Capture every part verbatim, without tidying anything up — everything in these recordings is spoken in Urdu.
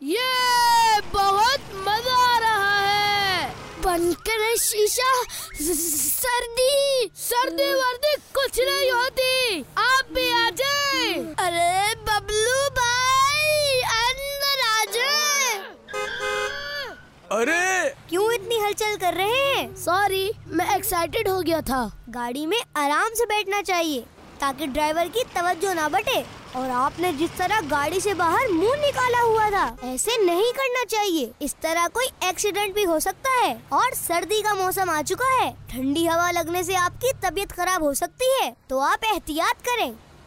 یہ بہت مزہ آ رہا ہے. بند کرے شیشہ. سردی سردی وردی کچھ نہیں ہوتی, آپ بھی آ جائیں. ارے ببلو بھائی اندر آ جائیں. ارے کیوں اتنی ہلچل کر رہے ہیں؟ سوری, میں ایکسائٹڈ ہو گیا تھا. گاڑی میں آرام سے بیٹھنا چاہیے تاکہ ڈرائیور کی توجہ نہ بٹے. اور آپ نے جس طرح گاڑی سے باہر منہ نکالا ہوا تھا ایسے نہیں کرنا چاہیے. اس طرح کوئی ایکسیڈنٹ بھی ہو سکتا ہے. اور سردی کا موسم آ چکا ہے, ٹھنڈی ہوا لگنے سے آپ کی طبیعت خراب ہو سکتی ہے, تو آپ احتیاط کریں.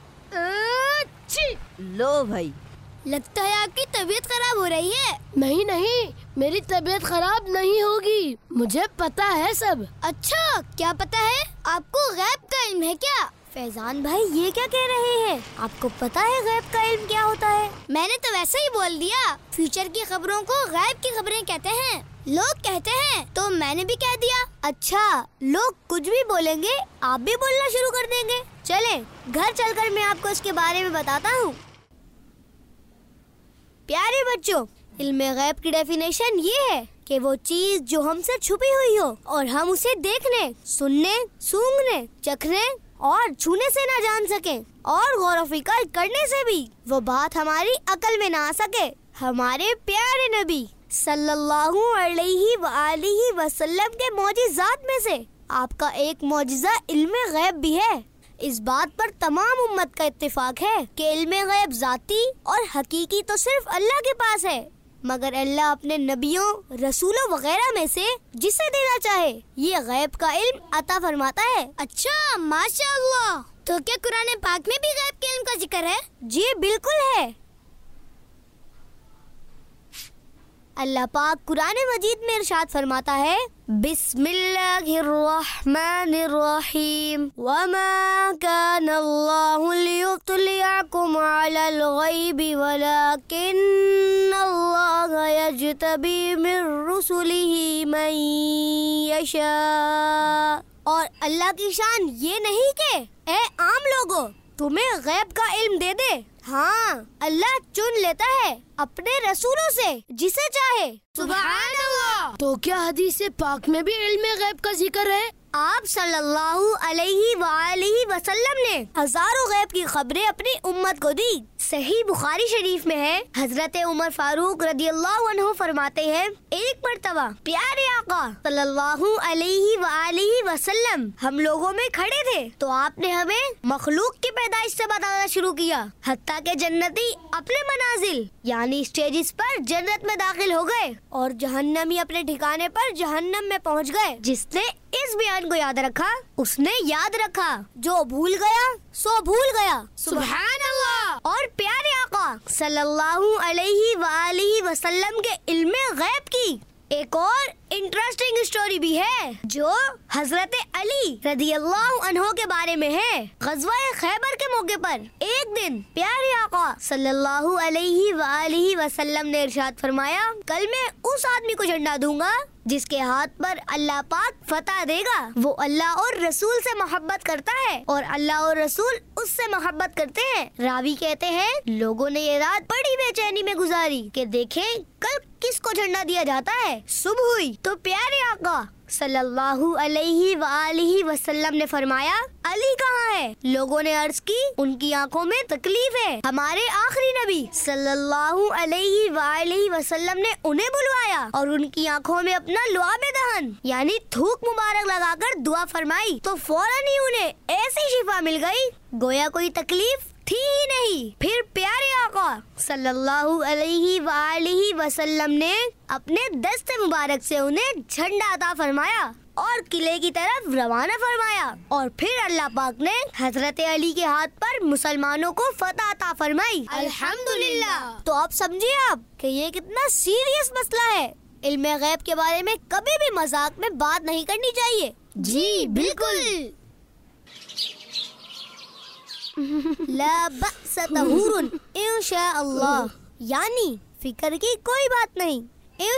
لو بھائی, لگتا ہے آپ کی طبیعت خراب ہو رہی ہے. نہیں نہیں, میری طبیعت خراب نہیں ہوگی, مجھے پتا ہے سب. اچھا, کیا پتا ہے آپ کو؟ غیب کا علم ہے کیا؟ فیضان بھائی یہ کیا کہہ رہے ہیں؟ آپ کو پتا ہے غیب کا علم کیا ہوتا ہے؟ میں نے تو ویسے ہی بول دیا. فیوچر کی خبروں کو غیب کی خبریں کہتے ہیں. لوگ کہتے ہیں تو میں نے بھی کہہ دیا. اچھا, لوگ کچھ بھی بولیں گے آپ بھی بولنا شروع کر دیں گے. چلیں گھر چل کر میں آپ کو اس کے بارے میں بتاتا ہوں. پیارے بچوں, علم غیب کی ڈیفینیشن یہ ہے کہ وہ چیز جو ہم سے چھپی ہوئی ہو اور ہم اسے دیکھنے, سننے, سونگھنے, چکھنے اور چھونے سے نہ جان سکیں, اور غور و فکر کرنے سے بھی وہ بات ہماری عقل میں نہ آ سکے. ہمارے پیارے نبی صلی اللہ علیہ وآلہ وسلم کے معجزات میں سے آپ کا ایک معجزہ علم غیب بھی ہے. اس بات پر تمام امت کا اتفاق ہے کہ علم غیب ذاتی اور حقیقی تو صرف اللہ کے پاس ہے, مگر اللہ اپنے نبیوں, رسولوں وغیرہ میں سے جسے دینا چاہے یہ غیب کا علم عطا فرماتا ہے. اچھا, ماشاء اللہ. تو کیا قرآن پاک میں بھی غیب کے علم کا ذکر ہے؟ جی بالکل ہے. اللہ پاک قرآن مجید میں ارشاد فرماتا ہے, بسم اللہ الرحمن الرحیم, وما كان اللہ لیطلعکم علی الغیب ولکن اللہ یجتبی من رسلہ من یشاء. اور اللہ کی شان یہ نہیں کہ اے عام لوگوں تمہیں غیب کا علم دے دے. ہاں, اللہ چن لیتا ہے اپنے رسولوں سے جسے چاہے. سبحان اللہ. تو کیا حدیث پاک میں بھی علم غیب کا ذکر ہے؟ آپ صلی اللہ علیہ وآلہ وسلم نے ہزاروں غیب کی خبریں اپنی امت کو دی. صحیح بخاری شریف میں ہے, حضرت عمر فاروق رضی اللہ عنہ فرماتے ہیں, ایک مرتبہ پیارے آقا صلی اللہ علیہ وآلہ وسلم ہم لوگوں میں کھڑے تھے تو آپ نے ہمیں مخلوق کی پیدائش سے بتانا شروع کیا, حتیٰ کہ جنتی اپنے منازل یعنی اسٹیجز پر جنت میں داخل ہو گئے اور جہنمی اپنے ٹھکانے پر جہنم میں پہنچ گئے. جس نے اس بیان کو یاد رکھا اس نے یاد رکھا, جو بھول گیا سو بھول گیا. سبحان اللہ. اور پیارے آقا صلی اللہ علیہ وآلہ وسلم کے علم غیب کی ایک اور انٹرسٹنگ اسٹوری بھی ہے جو حضرت علی رضی اللہ عنہ کے بارے میں ہے. غزوہ خیبر کے موقع پر ایک دن پیارے آقا صلی اللہ علیہ وآلہ وسلم نے ارشاد فرمایا, کل میں اس آدمی کو جھنڈا دوں گا جس کے ہاتھ پر اللہ پاک فتح دے گا. وہ اللہ اور رسول سے محبت کرتا ہے اور اللہ اور رسول اس سے محبت کرتے ہیں. راوی کہتے ہیں, لوگوں نے یہ رات بڑی بے چینی میں گزاری کہ دیکھیں کل کس کو جھنڈا دیا جاتا ہے. صبح ہوئی تو پیارے آقا صلی اللہ علیہ وآلہ وسلم نے فرمایا, علی کہاں ہے؟ لوگوں نے عرض کی, ان کی آنکھوں میں تکلیف ہے. ہمارے آخری نبی صلی اللہ علیہ وآلہ وسلم نے انہیں بلوایا اور ان کی آنکھوں میں اپنا لعاب دہن یعنی تھوک مبارک لگا کر دعا فرمائی تو فوراً ہی انہیں ایسی شفا مل گئی گویا کوئی تکلیف تھی ہی نہیں. پھر پیارے آقا صلی اللہ علیہ وآلہ وسلم نے اپنے دست مبارک سے انہیں جھنڈا عطا فرمایا اور قلعے کی طرف روانہ فرمایا, اور پھر اللہ پاک نے حضرت علی کے ہاتھ پر مسلمانوں کو فتح عطا فرمائی. الحمدللہ. تو آپ سمجھیے آپ کہ یہ کتنا سیریس مسئلہ ہے. علم غیب کے بارے میں کبھی بھی مذاق میں بات نہیں کرنی چاہیے. جی بالکل. لا بأس طہور انشاء اللہ, یعنی فکر کی کوئی بات نہیں,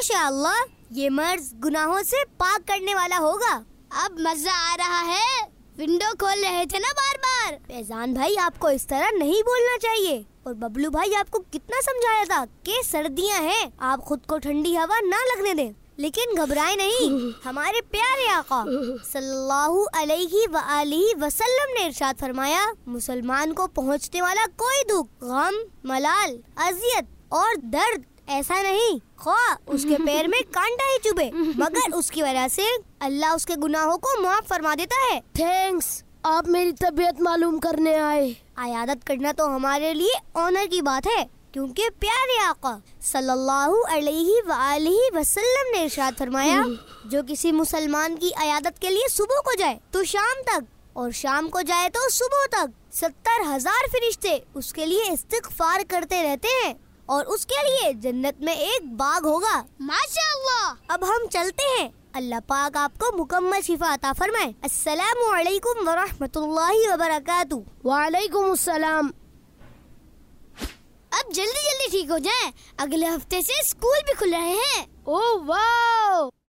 انشاءاللہ یہ مرض گناہوں سے پاک کرنے والا ہوگا. اب مزہ آ رہا ہے, ونڈو کھول رہے تھے نا بار بار. فیضان بھائی آپ کو اس طرح نہیں بولنا چاہیے. اور ببلو بھائی آپ کو کتنا سمجھایا تھا کہ سردیاں ہیں, آپ خود کو ٹھنڈی ہوا نہ لگنے دیں. لیکن گھبرائے نہیں, ہمارے پیارے آقا صلی اللہ علیہ وآلہ وسلم نے ارشاد فرمایا, مسلمان کو پہنچنے والا کوئی دکھ, غم, ملال, اذیت اور درد ایسا نہیں خواہ اس کے پیر میں کانٹا ہی چبھے, مگر اس کی وجہ سے اللہ اس کے گناہوں کو معاف فرما دیتا ہے. تھینکس, آپ میری طبیعت معلوم کرنے آئے. عیادت کرنا تو ہمارے لیے آنر کی بات ہے, کیونکہ پیارے آقا صلی اللہ علیہ وآلہ وسلم نے ارشاد فرمایا, جو کسی مسلمان کی عیادت کے لیے صبح کو جائے تو شام تک, اور شام کو جائے تو صبح تک, ستر ہزار فرشتے اس کے لیے استغفار کرتے رہتے ہیں, اور اس کے لیے جنت میں ایک باغ ہوگا. ماشاء اللہ. اب ہم چلتے ہیں, اللہ پاک آپ کو مکمل شفا عطا فرمائے. السلام علیکم ورحمۃ اللہ وبرکاتہ. وعلیکم السلام. اب جلدی جلدی ٹھیک ہو جائیں, اگلے ہفتے سے اسکول بھی کھل رہے ہیں. اوہ واو.